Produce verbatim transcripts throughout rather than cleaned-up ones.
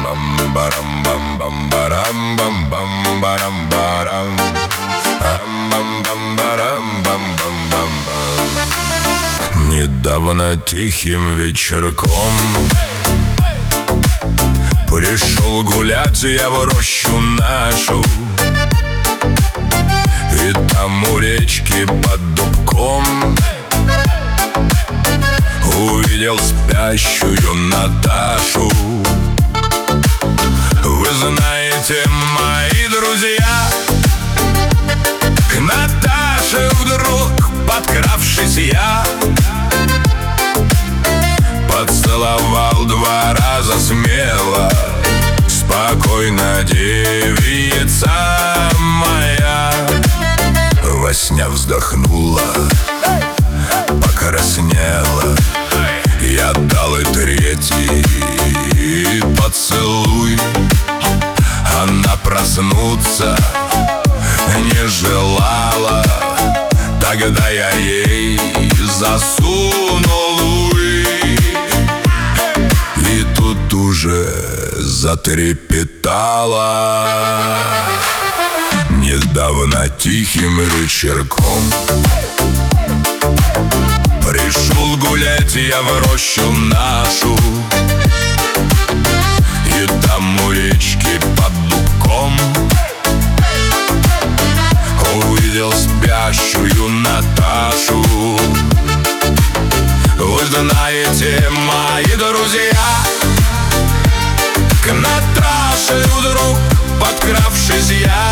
Бам-бам-бам-бам-барам-бам-барам-барам. Бам-бам-бам-барам-бам-бам-бам. Недавно тихим вечерком пришел гулять я в рощу нашу, и там у речки под дубком увидел спящую Наташу. Вы знаете, мои друзья, к Наташе вдруг подкравшись я поцеловал два раза смело. Спокойно, девица моя. Во сне вздохнула, покраснела. Я дал и третий поцелуй. Она проснуться не желала. Тогда я ей засунул уй. И тут уже затрепетала. Недавно тихим вечерком пришел гулять я в рощу нашу, и там у речки под дубком увидел спящую Наташу. Вы знаете, мои друзья, к Наташе вдруг подкравшись я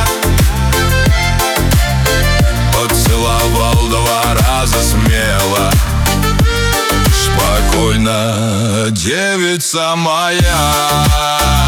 поцеловал два раза смело. Спокойно, девица моя.